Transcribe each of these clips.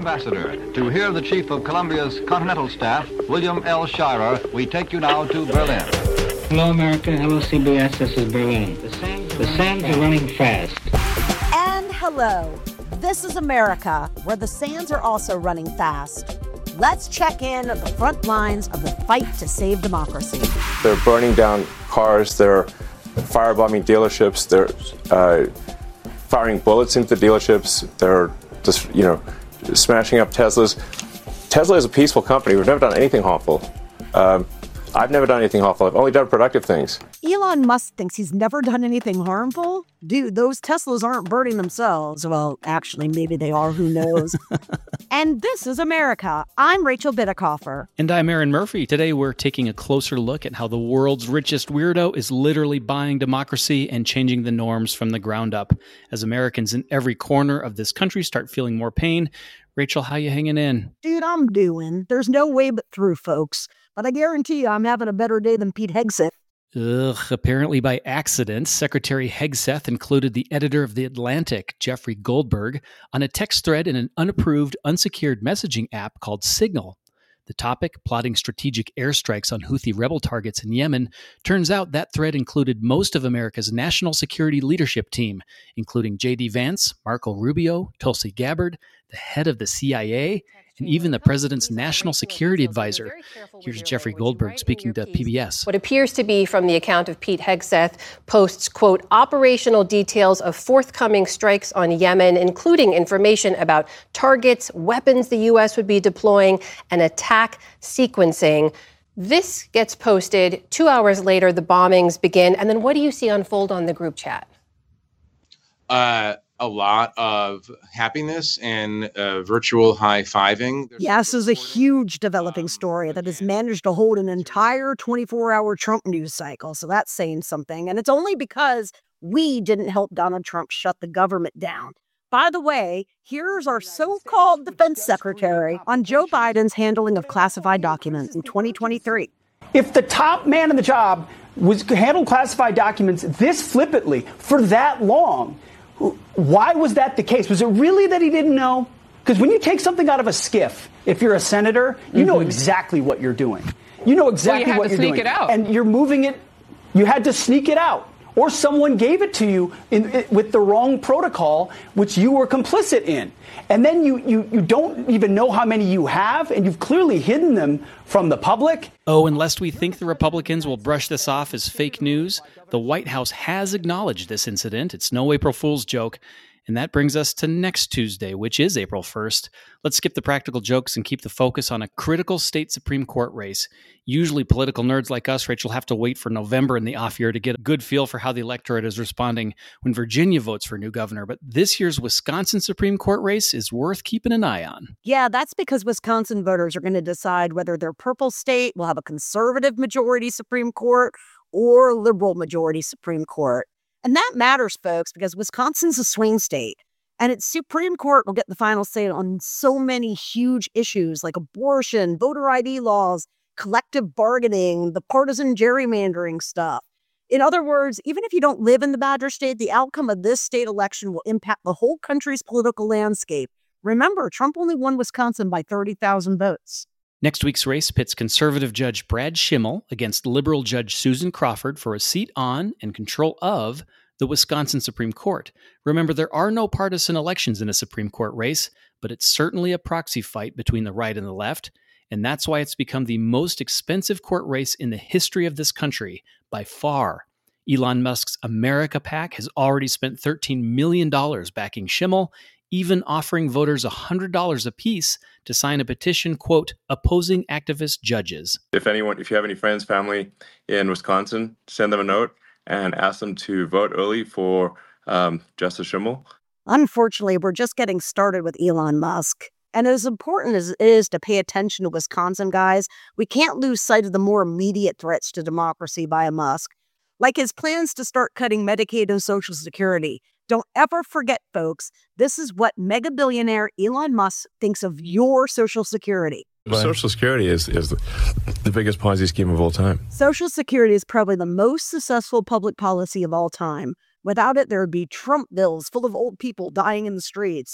ambassador. To hear the chief of Colombia's Continental Staff, William L. Shirer, we take you now to Berlin. Hello, America. Hello, CBS. This is Berlin. The sands are running fast. And hello. This is America, where the sands are also running fast. Let's check in at the front lines of the fight to save democracy. They're burning down cars. They're firebombing dealerships. They're firing bullets into dealerships. They're just, smashing up Teslas. Tesla is a peaceful company. We've never done anything harmful. I've never done anything harmful. I've only done productive things. Elon Musk thinks he's never done anything harmful? Dude, those Teslas aren't burning themselves. Well, actually, maybe they are. Who knows? And this is America. I'm Rachel Bitecofer. And I'm Aaron Murphy. Today, we're taking a closer look at how the world's richest weirdo is literally buying democracy and changing the norms from the ground up. As Americans in every corner of this country start feeling more pain, Rachel, how you hanging in? Dude, I'm doing. There's no way but through, folks. But I guarantee you I'm having a better day than Pete Hegseth. Apparently by accident, Secretary Hegseth included the editor of The Atlantic, Jeffrey Goldberg, on a text thread in an unapproved, unsecured messaging app called Signal. The topic, plotting strategic airstrikes on Houthi rebel targets in Yemen, turns out that thread included most of America's national security leadership team, including J.D. Vance, Marco Rubio, Tulsi Gabbard, the head of the CIA, and even the president's national security advisor. Here's Jeffrey Goldberg speaking to PBS. What appears to be from the account of Pete Hegseth posts, quote, operational details of forthcoming strikes on Yemen, including information about targets, weapons the U.S. would be deploying, and attack sequencing. This gets posted. 2 hours later, the bombings begin. And then what do you see unfold on the group chat? A lot of happiness and virtual high-fiving. Yeah, this is a huge developing story that has managed to hold an entire 24-hour Trump news cycle. So that's saying something. And it's only because we didn't help Donald Trump shut the government down. By the way, here's our so-called defense secretary on Joe Biden's handling of classified documents in 2023. If the top man in the job was handled classified documents this flippantly for that long, why was that the case? Was it really that he didn't know? Because when you take something out of a skiff, if you're a senator, you know exactly what you're doing. You know exactly what you're doing. You had to sneak it out. And you're moving it. You had to sneak it out. Or someone gave it to you with the wrong protocol, which you were complicit in. And then you don't even know how many you have, and you've clearly hidden them from the public. Oh, and lest we think the Republicans will brush this off as fake news, the White House has acknowledged this incident. It's no April Fool's joke. And that brings us to next Tuesday, which is April 1st. Let's skip the practical jokes and keep the focus on a critical state Supreme Court race. Usually political nerds like us, Rachel, have to wait for November in the off year to get a good feel for how the electorate is responding when Virginia votes for a new governor. But this year's Wisconsin Supreme Court race is worth keeping an eye on. Yeah, that's because Wisconsin voters are going to decide whether their purple state will have a conservative majority Supreme Court or a liberal majority Supreme Court. And that matters, folks, because Wisconsin's a swing state, and its Supreme Court will get the final say on so many huge issues like abortion, voter ID laws, collective bargaining, the partisan gerrymandering stuff. In other words, even if you don't live in the Badger State, the outcome of this state election will impact the whole country's political landscape. Remember, Trump only won Wisconsin by 30,000 votes. Next week's race pits conservative Judge Brad Schimmel against liberal Judge Susan Crawford for a seat on and control of the Wisconsin Supreme Court. Remember, there are no partisan elections in a Supreme Court race, but it's certainly a proxy fight between the right and the left, and that's why it's become the most expensive court race in the history of this country, by far. Elon Musk's America PAC has already spent $13 million backing Schimmel, even offering voters $100 apiece to sign a petition, quote, opposing activist judges. If you have any friends, family in Wisconsin, send them a note and ask them to vote early for Justice Schimmel. Unfortunately, we're just getting started with Elon Musk. And as important as it is to pay attention to Wisconsin, guys, we can't lose sight of the more immediate threats to democracy by Musk, like his plans to start cutting Medicaid and Social Security. Don't ever forget, folks, this is what mega billionaire Elon Musk thinks of your Social Security. Social Security is the biggest Ponzi scheme of all time. Social Security is probably the most successful public policy of all time. Without it, there would be Trump bills full of old people dying in the streets.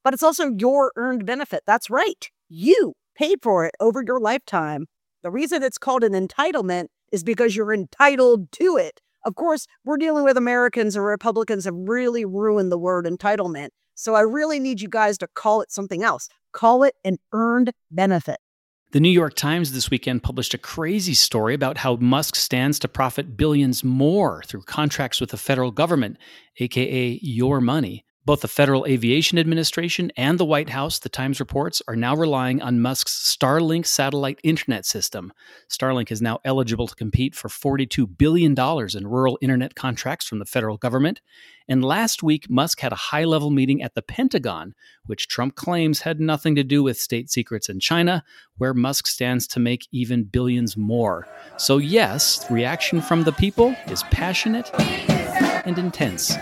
but it's also your earned benefit. That's right. You paid for it over your lifetime. The reason it's called an entitlement is because you're entitled to it. Of course, we're dealing with Americans, and Republicans have really ruined the word entitlement. So I really need you guys to call it something else. Call it an earned benefit. The New York Times this weekend published a crazy story about how Musk stands to profit billions more through contracts with the federal government, aka your money. Both the Federal Aviation Administration and the White House, the Times reports, are now relying on Musk's Starlink satellite internet system. Starlink is now eligible to compete for $42 billion in rural internet contracts from the federal government. And last week, Musk had a high-level meeting at the Pentagon, which Trump claims had nothing to do with state secrets in China, where Musk stands to make even billions more. So yes, reaction from the people is passionate and intense.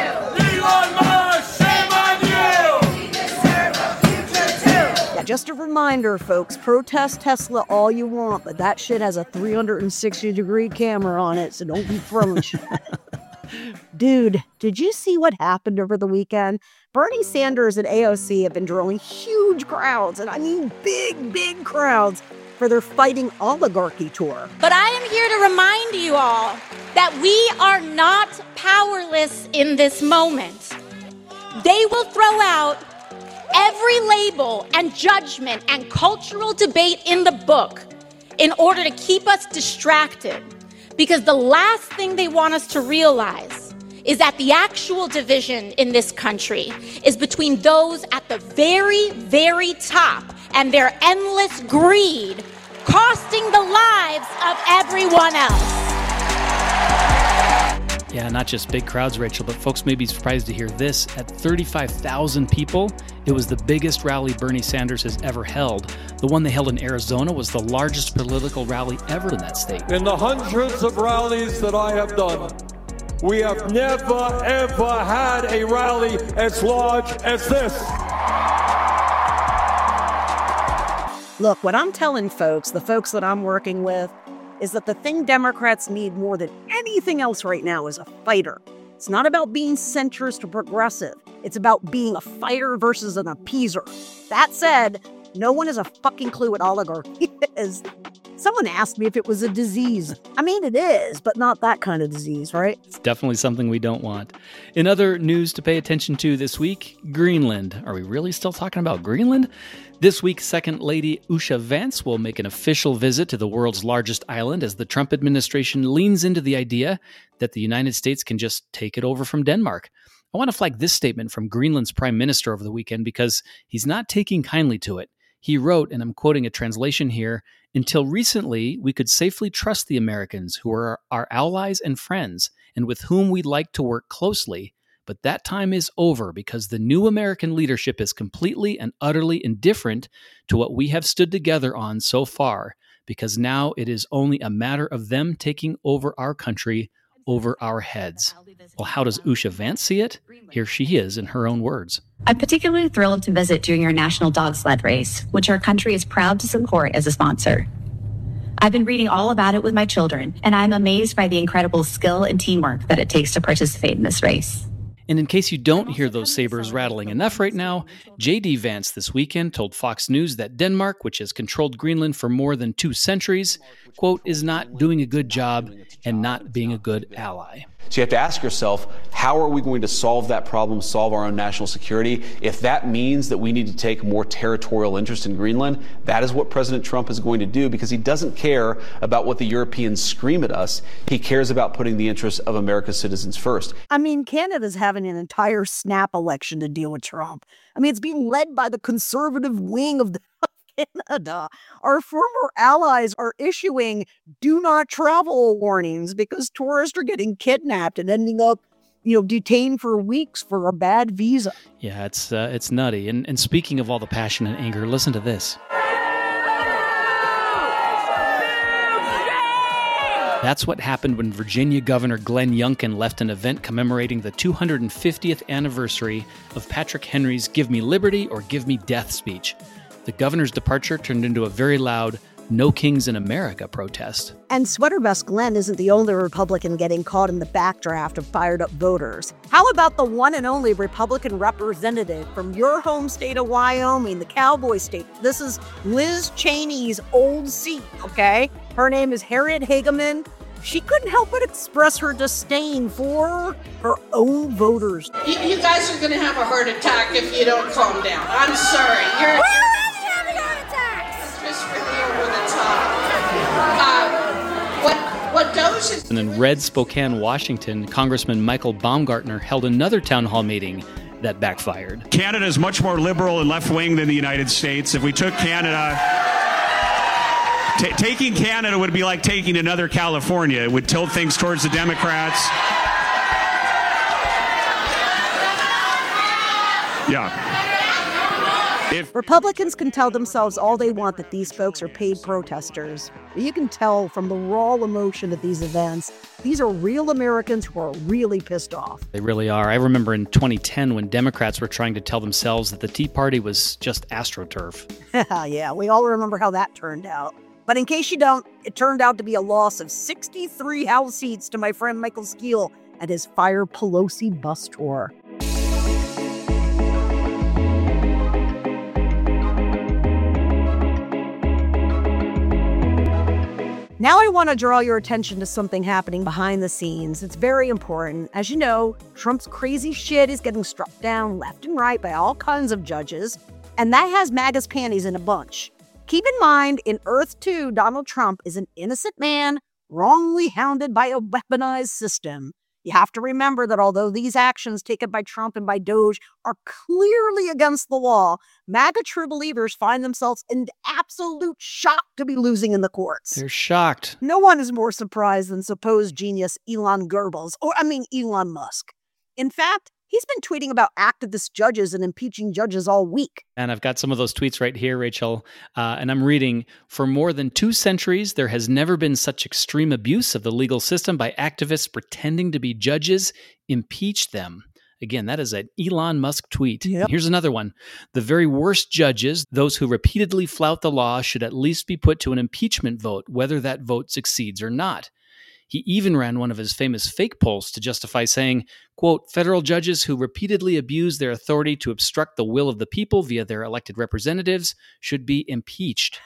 Just a reminder, folks, protest Tesla all you want, but that shit has a 360-degree camera on it, so don't be throwing shit. Dude, did you see what happened over the weekend? Bernie Sanders and AOC have been drawing huge crowds, and I mean big crowds, for their Fighting Oligarchy tour. But I am here to remind you all that we are not powerless in this moment. They will throw out every label and judgment and cultural debate in the book in order to keep us distracted. Because the last thing they want us to realize is that the actual division in this country is between those at the very top and their endless greed costing the lives of everyone else. Yeah, not just big crowds, Rachel, but folks may be surprised to hear this. At 35,000 people, it was the biggest rally Bernie Sanders has ever held. The one they held in Arizona was the largest political rally ever in that state. In the hundreds of rallies that I have done, we have never, ever had a rally as large as this. Look, what I'm telling folks, the folks that I'm working with, is that the thing Democrats need more than anything else right now is a fighter. It's not about being centrist or progressive. It's about being a fighter versus an appeaser. That said, no one has a fucking clue what oligarchy is. Someone asked me if it was a disease. I mean, it is, but not that kind of disease, right? It's definitely something we don't want. In other news to pay attention to this week, Greenland. Are we really still talking about Greenland? This week, Second Lady Usha Vance will make an official visit to the world's largest island as the Trump administration leans into the idea that the United States can just take it over from Denmark. I want to flag this statement from Greenland's prime minister over the weekend because he's not taking kindly to it. He wrote, and I'm quoting a translation here, "Until recently, we could safely trust the Americans, who are our allies and friends, and with whom we'd like to work closely. But that time is over because the new American leadership is completely and utterly indifferent to what we have stood together on so far, because now it is only a matter of them taking over our country over our heads." Well, how does Usha Vance see it? Here she is in her own words. I'm particularly thrilled to visit during our national dog sled race, which our country is proud to support as a sponsor. I've been reading all about it with my children, and I'm amazed by the incredible skill and teamwork that it takes to participate in this race. And in case you don't hear those sabers rattling enough right now, J.D. Vance this weekend told Fox News that Denmark, which has controlled Greenland for more than 2 centuries, quote, is not doing a good job and not being a good ally. So you have to ask yourself, how are we going to solve that problem, solve our own national security? If that means that we need to take more territorial interest in Greenland, that is what President Trump is going to do, because he doesn't care about what the Europeans scream at us. He cares about putting the interests of America's citizens first. I mean, Canada's having an entire snap election to deal with Trump. I mean, it's being led by the conservative wing of Canada. Our former allies are issuing do not travel warnings because tourists are getting kidnapped and ending up, detained for weeks for a bad visa. Yeah, it's nutty. And speaking of all the passion and anger, listen to this. That's what happened when Virginia Governor Glenn Youngkin left an event commemorating the 250th anniversary of Patrick Henry's Give Me Liberty or Give Me Death speech. The governor's departure turned into a very loud No Kings in America protest. And Sweater Vest Glenn isn't the only Republican getting caught in the backdraft of fired up voters. How about the one and only Republican representative from your home state of Wyoming, the cowboy state? This is Liz Cheney's old seat, okay? Her name is Harriet Hageman. She couldn't help but express her disdain for her own voters. You guys are going to have a heart attack if you don't calm down. I'm sorry. We're already having heart attacks. It's just really over the top. What goes is... And in Red Spokane, Washington, Congressman Michael Baumgartner held another town hall meeting that backfired. Canada is much more liberal and left-wing than the United States. If we took Canada... Taking Canada would be like taking another California. It would tilt things towards the Democrats. Yeah. Republicans can tell themselves all they want that these folks are paid protesters. But you can tell from the raw emotion at these events, these are real Americans who are really pissed off. They really are. I remember in 2010 when Democrats were trying to tell themselves that the Tea Party was just AstroTurf. Yeah, we all remember how that turned out. But in case you don't, it turned out to be a loss of 63 House seats to my friend Michael Skeel at his Fire Pelosi bus tour. Now I want to draw your attention to something happening behind the scenes. It's very important. As you know, Trump's crazy shit is getting struck down left and right by all kinds of judges, and that has MAGA's panties in a bunch. Keep in mind, in Earth 2, Donald Trump is an innocent man wrongly hounded by a weaponized system. You have to remember that although these actions taken by Trump and by Doge are clearly against the law, MAGA true believers find themselves in absolute shock to be losing in the courts. They're shocked. No one is more surprised than supposed genius Elon Musk. In fact, he's been tweeting about activist judges and impeaching judges all week. And I've got some of those tweets right here, Rachel. And I'm reading, for more than 2 centuries, there has never been such extreme abuse of the legal system by activists pretending to be judges. Impeach them. Again, that is an Elon Musk tweet. Yep. Here's another one. The very worst judges, those who repeatedly flout the law, should at least be put to an impeachment vote, whether that vote succeeds or not. He even ran one of his famous fake polls to justify saying, quote, federal judges who repeatedly abuse their authority to obstruct the will of the people via their elected representatives should be impeached.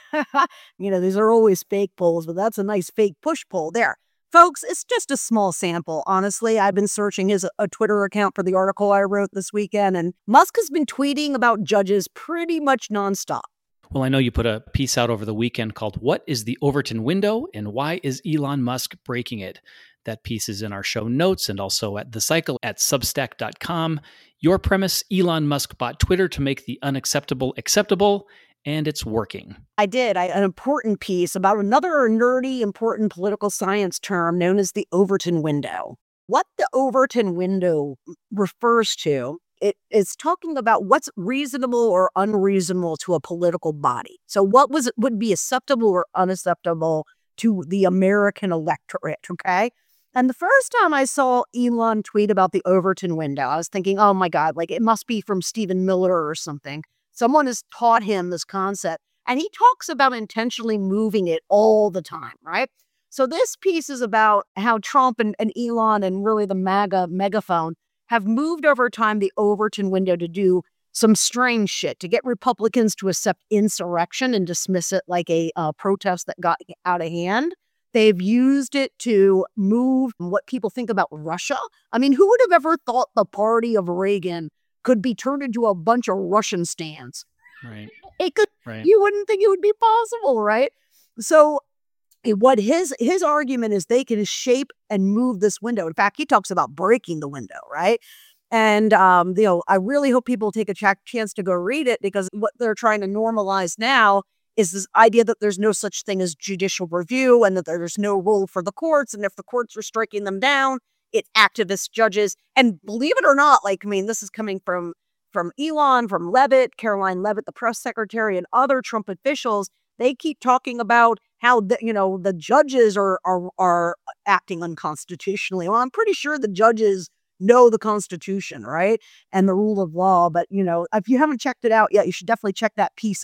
These are always fake polls, but that's a nice fake push poll there. Folks, it's just a small sample. Honestly, I've been searching his Twitter account for the article I wrote this weekend, and Musk has been tweeting about judges pretty much nonstop. Well, I know you put a piece out over the weekend called What is the Overton Window and Why is Elon Musk Breaking It? That piece is in our show notes and also at The Cycle at Substack.com. Your premise, Elon Musk bought Twitter to make the unacceptable acceptable, and it's working. I did. An important piece about another nerdy, important political science term known as the Overton window. What the Overton window refers to, it is talking about what's reasonable or unreasonable to a political body. So what would be acceptable or unacceptable to the American electorate, okay? And the first time I saw Elon tweet about the Overton window, I was thinking, oh my God, it must be from Stephen Miller or something. Someone has taught him this concept, and he talks about intentionally moving it all the time, right? So this piece is about how Trump and Elon and really the MAGA megaphone have moved over time the Overton window to do some strange shit, to get Republicans to accept insurrection and dismiss it like a protest that got out of hand. They've used it to move what people think about Russia. I mean, who would have ever thought the party of Reagan could be turned into a bunch of Russian stands? Right. It could. Right. You wouldn't think it would be possible, right? So what his argument is, they can shape and move this window. In fact, he talks about breaking the window, right? And I really hope people take a chance to go read it, because what they're trying to normalize now is this idea that there's no such thing as judicial review and that there's no role for the courts. And if the courts are striking them down, it's activist judges. And believe it or not, this is coming from Elon, from Leavitt, Caroline Leavitt, the press secretary, and other Trump officials. They keep talking about how the judges are acting unconstitutionally. Well, I'm pretty sure the judges know the Constitution, right? And the rule of law. But, if you haven't checked it out yet, you should definitely check that piece out.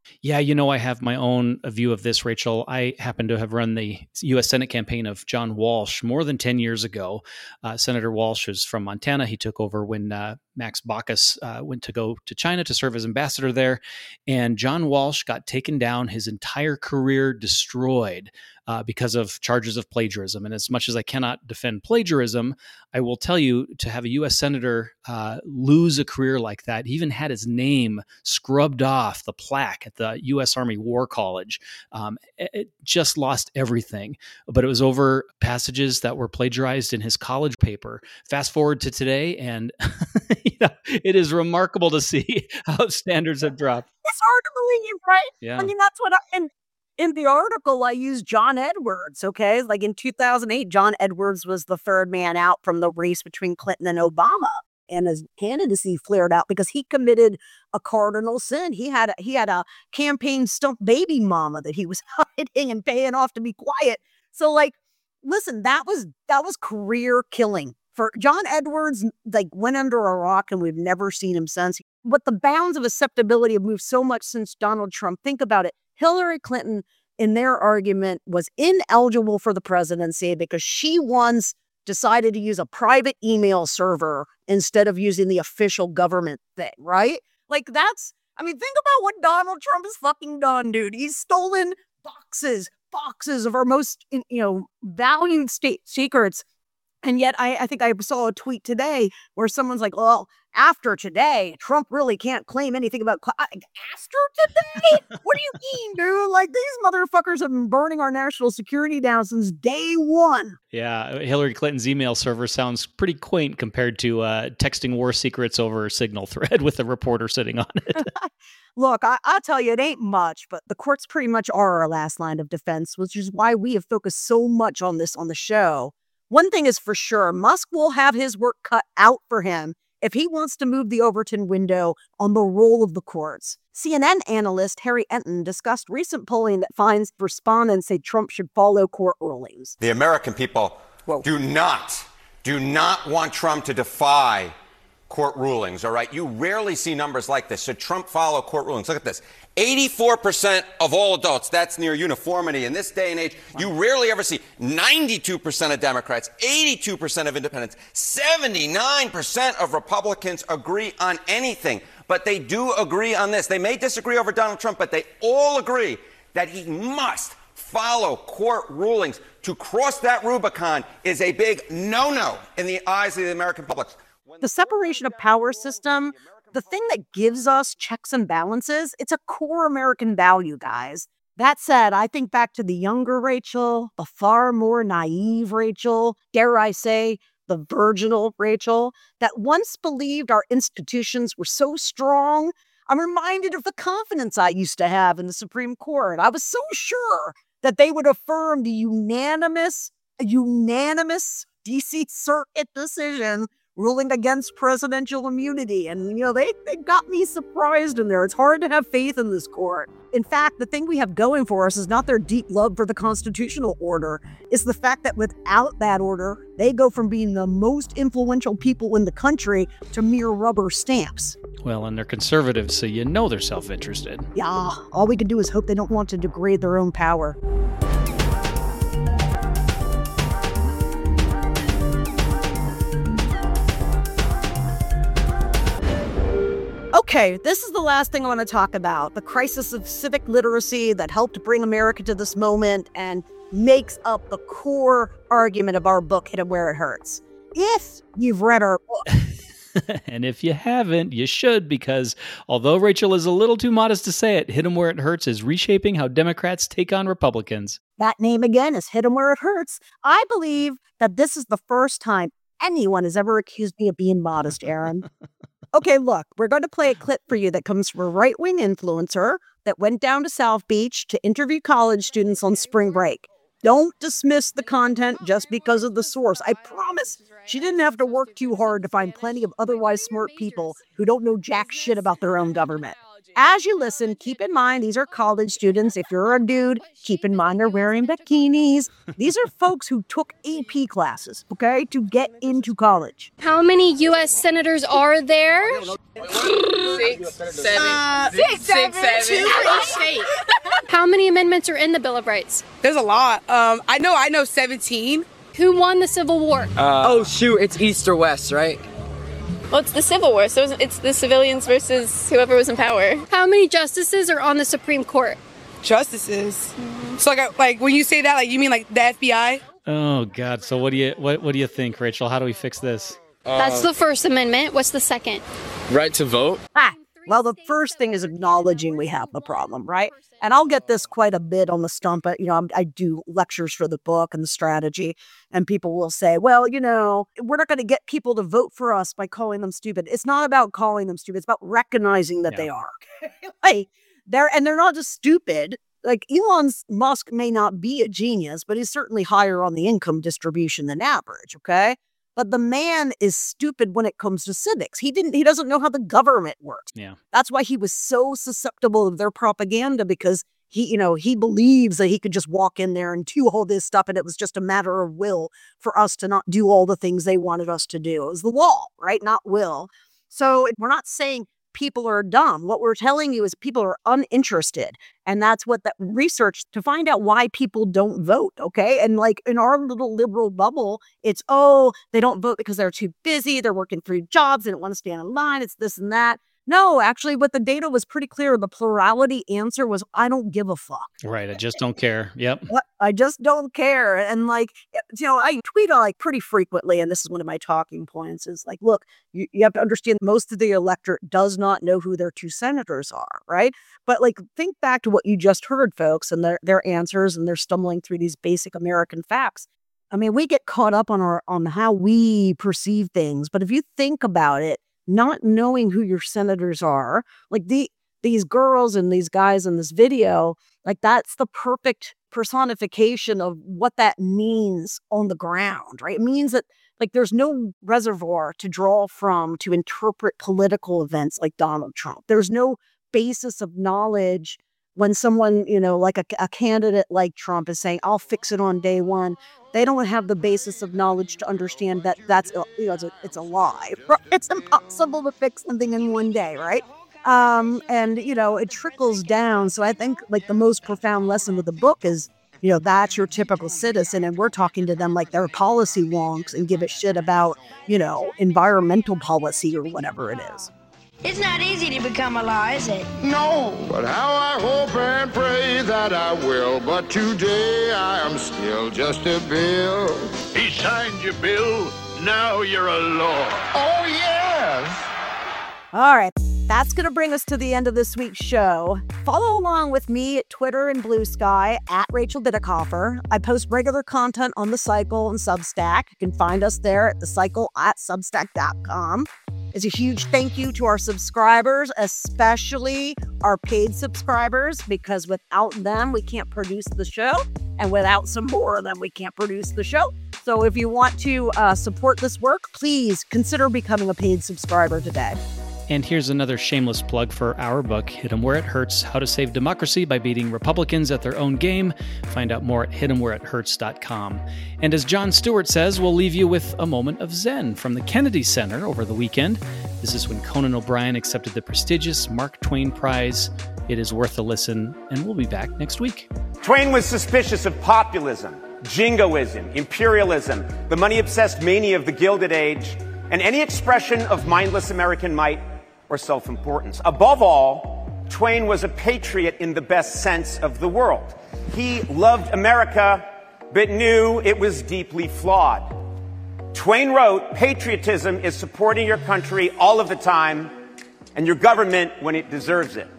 Yeah, I have my own view of this, Rachel. I happen to have run the U.S. Senate campaign of John Walsh more than 10 years ago. Senator Walsh is from Montana. He took over when Max Baucus went to go to China to serve as ambassador there. And John Walsh got taken down, his entire career destroyed because of charges of plagiarism. And as much as I cannot defend plagiarism, I will tell you, to have a U.S. Senator lose a career like that, he even had his name scrubbed off the plaque at the U.S. Army War College. It just lost everything. But it was over passages that were plagiarized in his college paper. Fast forward to today, and it is remarkable to see how standards have dropped. It's hard to believe, right? Yeah. I mean, that's what and in the article, I used John Edwards, okay? Like in 2008, John Edwards was the third man out from the race between Clinton and Obama. And his candidacy flared out because he committed a cardinal sin. He had a campaign stunt baby mama that he was hiding and paying off to be quiet. So, like, listen, that was career killing. For John Edwards, like, went under a rock and we've never seen him since. But the bounds of acceptability have moved so much since Donald Trump. Think about it. Hillary Clinton, in their argument, was ineligible for the presidency because she once decided to use a private email server instead of using the official government thing, right? Like, think about what Donald Trump has fucking done, dude. He's stolen boxes of our most, valued state secrets. And yet I think I saw a tweet today where someone's like, well, after today, Trump really can't claim anything about after today? What do you mean, dude? Like, these motherfuckers have been burning our national security down since day one. Yeah, Hillary Clinton's email server sounds pretty quaint compared to texting war secrets over a Signal thread with a reporter sitting on it. Look, I'll tell you, it ain't much, but the courts pretty much are our last line of defense, which is why we have focused so much on this on the show. One thing is for sure, Musk will have his work cut out for him if he wants to move the Overton window on the role of the courts. CNN analyst Harry Enton discussed recent polling that finds respondents say Trump should follow court rulings. The American people do not want Trump to defy court rulings, all right? You rarely see numbers like this. Should Trump follow court rulings? Look at this. 84% of all adults, that's near uniformity in this day and age. You rarely ever see 92% of Democrats, 82% of independents, 79% of Republicans agree on anything. But they do agree on this. They may disagree over Donald Trump, but they all agree that he must follow court rulings. To cross that Rubicon is a big no-no in the eyes of the American public. The separation of power system, the thing that gives us checks and balances, it's a core American value, guys. That said, I think back to the younger Rachel, the far more naive Rachel, dare I say, the virginal Rachel, that once believed our institutions were so strong. I'm reminded of the confidence I used to have in the Supreme Court. I was so sure that they would affirm the unanimous D.C. Circuit decision ruling against presidential immunity. And, they got me surprised in there. It's hard to have faith in this court. In fact, the thing we have going for us is not their deep love for the constitutional order. It's the fact that without that order, they go from being the most influential people in the country to mere rubber stamps. Well, and they're conservatives, so they're self-interested. Yeah, all we can do is hope they don't want to degrade their own power. Okay, this is the last thing I want to talk about. The crisis of civic literacy that helped bring America to this moment and makes up the core argument of our book, Hit 'Em Where It Hurts. If you've read our book. And if you haven't, you should, because although Rachel is a little too modest to say it, Hit 'Em Where It Hurts is reshaping how Democrats take on Republicans. That name again is Hit 'Em Where It Hurts. I believe that this is the first time anyone has ever accused me of being modest, Aaron. Okay, look, we're going to play a clip for you that comes from a right-wing influencer that went down to South Beach to interview college students on spring break. Don't dismiss the content just because of the source. I promise she didn't have to work too hard to find plenty of otherwise smart people who don't know jack shit about their own government. as you listen, keep in mind, these are college students. If you're a dude, keep in mind they're wearing bikinis. These are folks who took AP classes, okay, to get into college. How many U.S. senators are there? 6, 7. 6, 7. 2 for each state. How many amendments are in the Bill of Rights? There's a lot. I know 17. Who won the Civil War? It's East or West, right? Well, it's the Civil War, so it's the civilians versus whoever was in power. How many justices are on the Supreme Court? Justices. So like when you say that, like you mean like the FBI? Oh God! So what do you think, Rachel? How do we fix this? That's the First Amendment. What's the second? Right to vote. Well, the first thing is acknowledging we have the problem, right? And I'll get this quite a bit on the stump. But, I do lectures for the book and the strategy, and people will say, well, we're not going to get people to vote for us by calling them stupid. It's not about calling them stupid. It's about recognizing that they are. They're not just stupid. Like Elon Musk may not be a genius, but he's certainly higher on the income distribution than average, okay? But the man is stupid when it comes to civics. He doesn't know how the government works. Yeah. That's why he was so susceptible of their propaganda, because he believes that he could just walk in there and do all this stuff, and it was just a matter of will for us to not do all the things they wanted us to do. It was the law, right? Not will. So we're not saying people are dumb. What we're telling you is people are uninterested. And that's what that research to find out why people don't vote. Okay. And like in our little liberal bubble, it's, they don't vote because they're too busy. They're working 3 jobs. They don't want to stand in line. It's this and that. No, actually, what the data was pretty clear. The plurality answer was, I don't give a fuck. Right. I just don't care. Yep. I just don't care. And I tweet pretty frequently, and this is one of my talking points, is like, look, you have to understand most of the electorate does not know who their 2 senators are, right? But think back to what you just heard, folks, and their answers, and they're stumbling through these basic American facts. I mean, we get caught up on how we perceive things. But if you think about it, not knowing who your senators are, these girls and these guys in this video, that's the perfect personification of what that means on the ground, right? It means that there's no reservoir to draw from to interpret political events like Donald Trump. There's no basis of knowledge when someone, a candidate like Trump is saying, I'll fix it on day one. They don't have the basis of knowledge to understand that it's a lie. It's impossible to fix something in one day, right? It trickles down. So I think the most profound lesson with the book is, that's your typical citizen. And we're talking to them like they're policy wonks and give a shit about, environmental policy or whatever it is. It's not easy to become a law, is it? No, but how I hope and pray that I will. But today I am still just a bill. He signed your bill, now you're a law. Oh, yes. All right, that's going to bring us to the end of this week's show. Follow along with me at Twitter and Blue Sky at Rachel Bitecofer. I post regular content on The Cycle and Substack. You can find us there at thecycle@substack.com. It's a huge thank you to our subscribers, especially our paid subscribers, because without them, we can't produce the show. And without some more of them, we can't produce the show. So if you want to support this work, please consider becoming a paid subscriber today. And here's another shameless plug for our book, Hit 'em Where It Hurts, How to Save Democracy by Beating Republicans at Their Own Game. Find out more at hit'emwhereithurts.com. And as Jon Stewart says, we'll leave you with a moment of zen from the Kennedy Center over the weekend. This is when Conan O'Brien accepted the prestigious Mark Twain Prize. It is worth a listen, and we'll be back next week. Twain was suspicious of populism, jingoism, imperialism, the money-obsessed mania of the Gilded Age, and any expression of mindless American might or self-importance. Above all, Twain was a patriot in the best sense of the world. He loved America, but knew it was deeply flawed. Twain wrote, "Patriotism is supporting your country all of the time, and your government when it deserves it."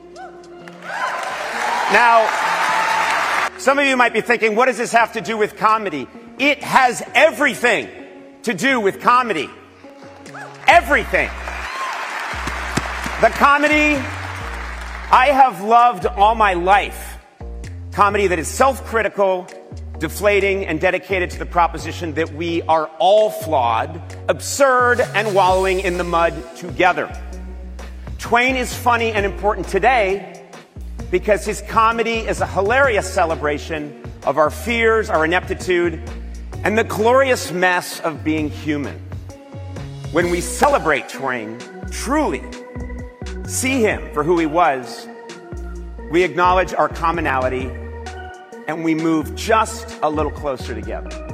Now, some of you might be thinking, what does this have to do with comedy? It has everything to do with comedy. Everything. The comedy I have loved all my life. Comedy that is self-critical, deflating, and dedicated to the proposition that we are all flawed, absurd, and wallowing in the mud together. Twain is funny and important today because his comedy is a hilarious celebration of our fears, our ineptitude, and the glorious mess of being human. When we celebrate Twain, truly see him for who he was, we acknowledge our commonality and we move just a little closer together.